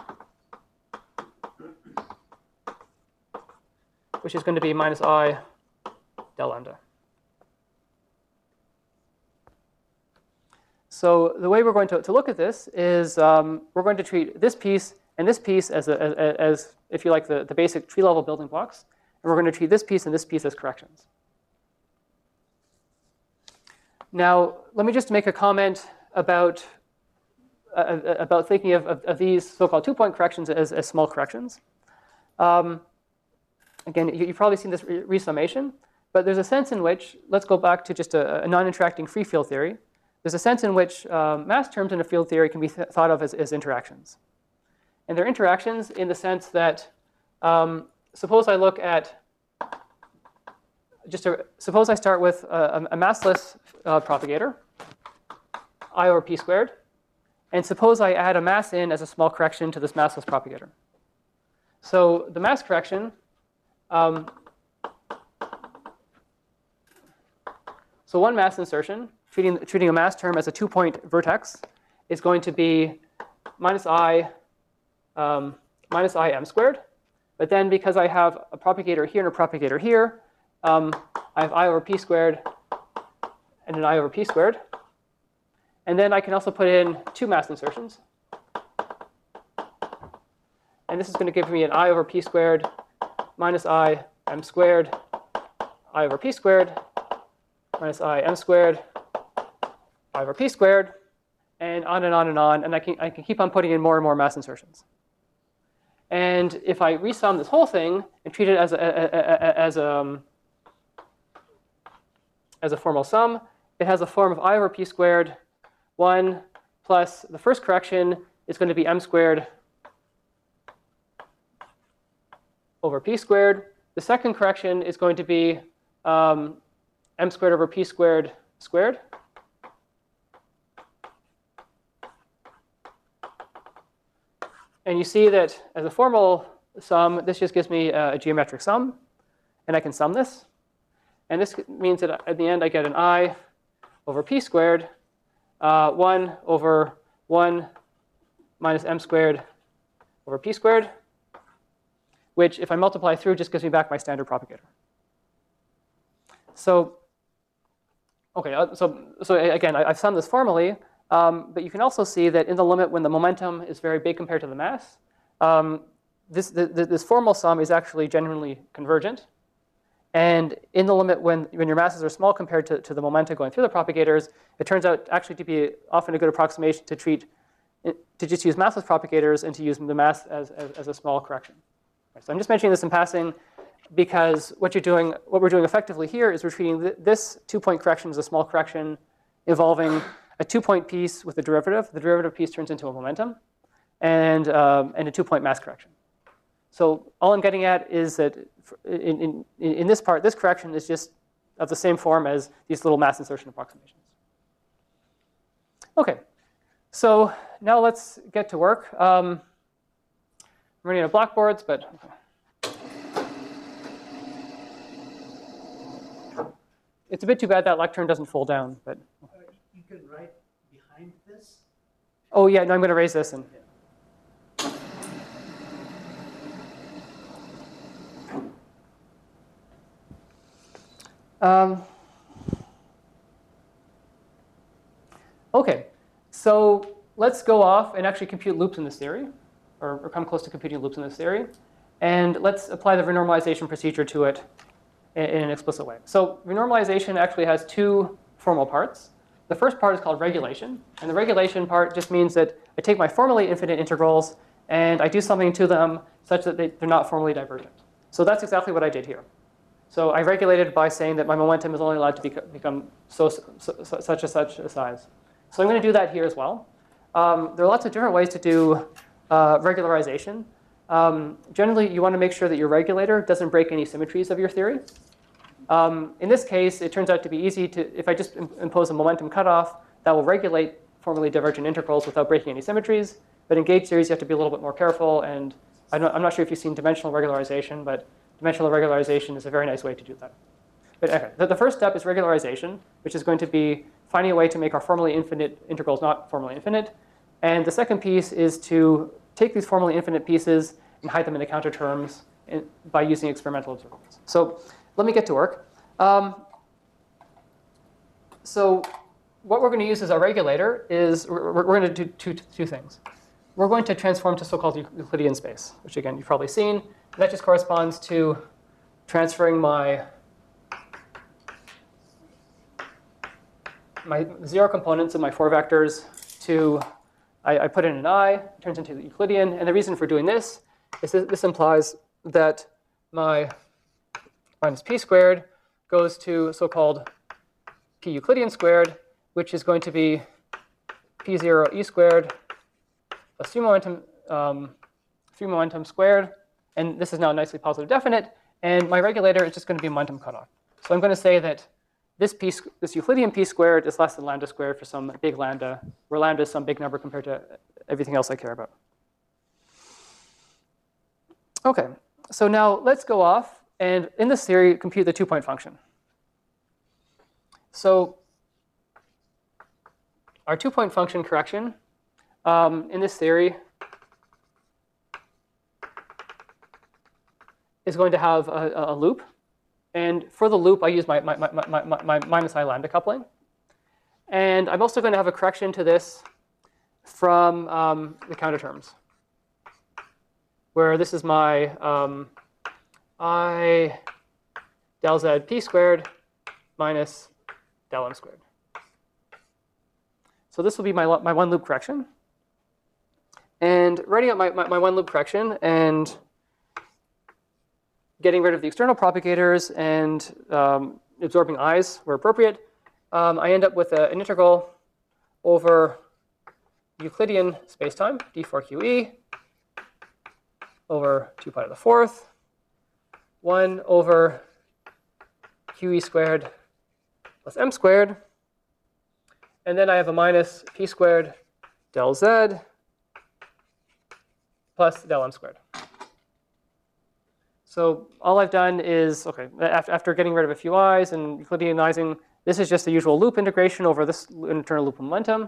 which is going to be minus I del lambda. So the way we're going to look at this is we're going to treat this piece and this piece as if you like, the basic tree level building blocks. And we're going to treat this piece and this piece as corrections. Now, let me just make a comment about thinking of these so-called two-point corrections as small corrections. Again, you've probably seen this resummation, but there's a sense in which, let's go back to just a non-interacting free field theory. There's a sense in which mass terms in a field theory can be thought of as interactions. And they're interactions in the sense that suppose I look at suppose I start with a massless propagator, I over p squared, and suppose I add a mass in as a small correction to this massless propagator. So the mass correction, so one mass insertion, treating a mass term as a two-point vertex, is going to be minus I m squared. But then because I have a propagator here and a propagator here, I have I over p squared and an I over p squared. And then I can also put in two mass insertions. And this is going to give me an I over p squared minus I m squared, I over p squared, minus I m squared, I over p squared, and on and on and on. And I can keep on putting in more and more mass insertions. And if I resum this whole thing and treat it as a formal sum, it has a form of I over p squared, 1 plus the first correction is going to be m squared over p squared. The second correction is going to be m squared over p squared squared. And you see that as a formal sum, this just gives me a geometric sum. And I can sum this. And this means that at the end, I get an I over p squared, 1 over 1 minus m squared over p squared, which, if I multiply through, just gives me back my standard propagator. So, OK, so again, I've summed this formally. But you can also see that in the limit when the momentum is very big compared to the mass, this formal sum is actually genuinely convergent. And in the limit when your masses are small compared to the momenta going through the propagators, it turns out actually to be often a good approximation to just use massless propagators and to use the mass as a small correction. So I'm just mentioning this in passing because what we're doing effectively here is we're treating this 2-point correction as a small correction involving a 2-point piece with a derivative. The derivative piece turns into a momentum, and a 2-point mass correction. So all I'm getting at is that in this part, this correction is just of the same form as these little mass insertion approximations. OK, so now let's get to work. I'm running out of blackboards, but okay. It's a bit too bad that lectern doesn't fall down, but. You can write behind this. Oh yeah, no, I'm going to raise this and. OK, so let's go off and actually compute loops in this theory, or come close to computing loops in this theory. And let's apply the renormalization procedure to it in an explicit way. So renormalization actually has 2 formal parts. The first part is called regulation. And the regulation part just means that I take my formally infinite integrals and I do something to them such that they're not formally divergent. So that's exactly what I did here. So I regulated by saying that my momentum is only allowed to become such and such a size. So I'm going to do that here as well. There are lots of different ways to do regularization. Generally, you want to make sure that your regulator doesn't break any symmetries of your theory. In this case, it turns out to be easy to, if I just impose a momentum cutoff, that will regulate formally divergent integrals without breaking any symmetries. But in gauge theories, you have to be a little bit more careful. And I'm not sure if you've seen dimensional regularization, but dimensional regularization is a very nice way to do that. But okay, the first step is regularization, which is going to be finding a way to make our formally infinite integrals not formally infinite. And the second piece is to take these formally infinite pieces and hide them in the counter terms by using experimental observables. So let me get to work. So what we're going to use as our regulator is we're going to do two things. We're going to transform to so-called Euclidean space, which again you've probably seen. And that just corresponds to transferring my 0 components of my 4 vectors to, I put in an I, it turns into the Euclidean. And the reason for doing this is that this implies that my minus p squared goes to so-called p Euclidean squared, which is going to be p0 e squared plus 3 momentum squared. And this is now nicely positive definite. And my regulator is just going to be momentum cutoff. So I'm going to say that this Euclidean p squared is less than lambda squared for some big lambda, where lambda is some big number compared to everything else I care about. OK, so now let's go off and in this theory compute the 2-point function. So our 2-point function correction in this theory is going to have a loop. And for the loop, I use my minus I lambda coupling. And I'm also going to have a correction to this from the counter terms, where this is my I del z p squared minus del m squared. So this will be my one loop correction. And writing out my one loop correction and getting rid of the external propagators and absorbing i's where appropriate, I end up with an integral over Euclidean spacetime, d4qe, over 2 pi to the fourth, 1 over qe squared plus m squared. And then I have a minus p squared del z plus del m squared. So all I've done is, okay, after getting rid of a few i's and Euclideanizing, this is just the usual loop integration over this internal loop momentum.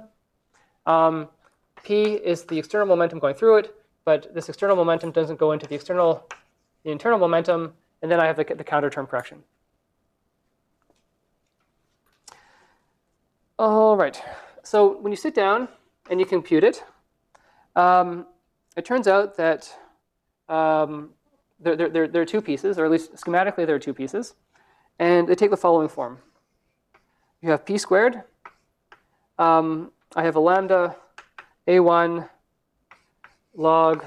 P is the external momentum going through it, but this external momentum doesn't go into the internal momentum, and then I have the counter term correction. All right, so when you sit down and you compute it, it turns out that there are two pieces, or at least schematically there are two pieces, and they take the following form. You have p squared. I have a lambda a1 log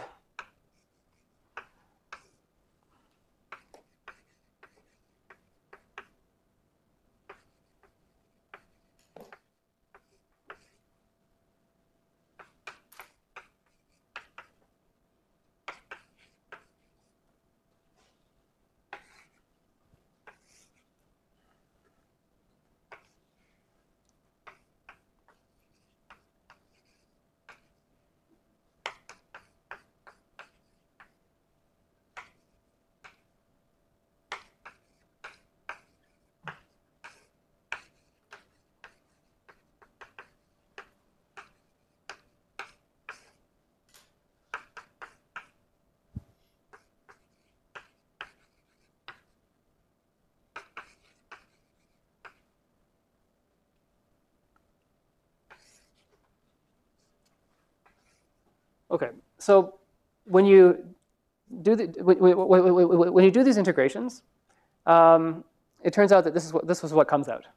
Okay, so when you do these integrations, it turns out that this was what comes out.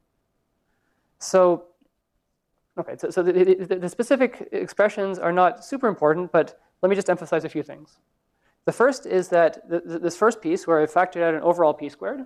So, okay, so the specific expressions are not super important, but let me just emphasize a few things. The first is that this first piece, where I factored out an overall p squared,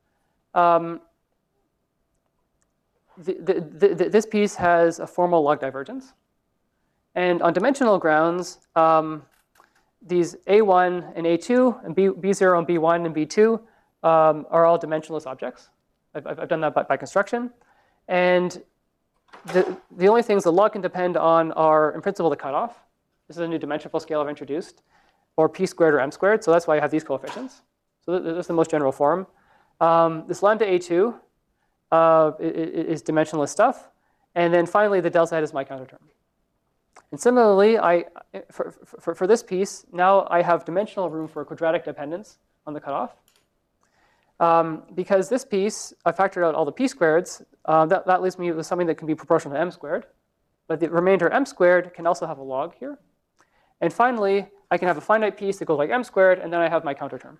this piece has a formal log divergence. And on dimensional grounds, these A1 and A2 and B0 and B1 and B2 are all dimensionless objects. I've done that by construction. And the only things the log can depend on are, in principle, the cutoff. This is a new dimensional scale I've introduced, or p squared or m squared. So that's why I have these coefficients. So this is the most general form. This lambda A2 is dimensionless stuff. And then finally, the del z is my counter term. And similarly, for this piece, now I have dimensional room for a quadratic dependence on the cutoff. Because this piece, I factored out all the p squareds, that leaves me with something that can be proportional to m squared. But the remainder m squared can also have a log here. And finally, I can have a finite piece that goes like m squared, and then I have my counter term.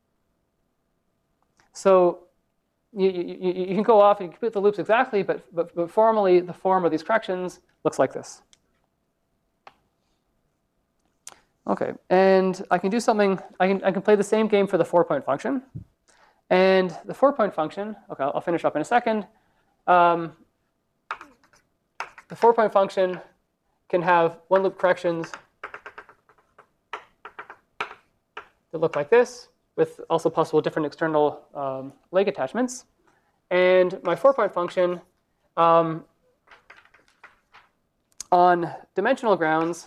So you can go off and compute the loops exactly, but formally, the form of these corrections looks like this. Okay, and I can do something, I can play the same game for the 4-point function. And the 4-point function, okay, I'll finish up in a second. The 4-point function can have one loop corrections that look like this, with also possible different external leg attachments. And my 4-point function on dimensional grounds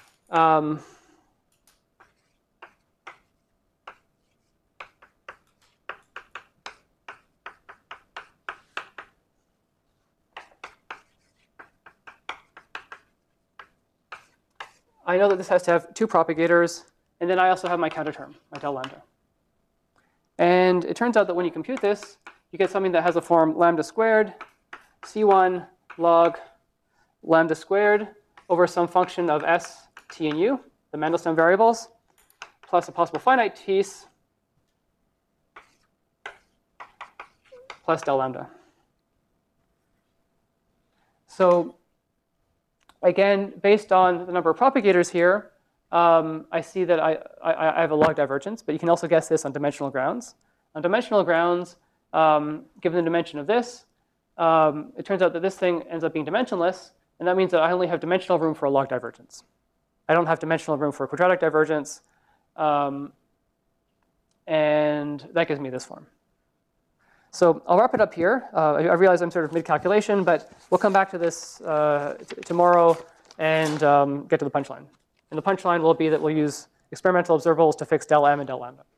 I know that this has to have two propagators, and then I also have my counter term, my del lambda. And it turns out that when you compute this, you get something that has a form lambda squared c1 log lambda squared over some function of s, t, and u, the Mandelstam variables, plus a possible finite piece plus del lambda. So again, based on the number of propagators here, I see that I have a log divergence, but you can also guess this on dimensional grounds. On dimensional grounds, given the dimension of this, it turns out that this thing ends up being dimensionless, And that means that I only have dimensional room for a log divergence. I don't have dimensional room for a quadratic divergence. And that gives me this form. So I'll wrap it up here. I realize I'm sort of mid-calculation, but we'll come back to this tomorrow and get to the punchline. And the punchline will be that we'll use experimental observables to fix del m and del lambda.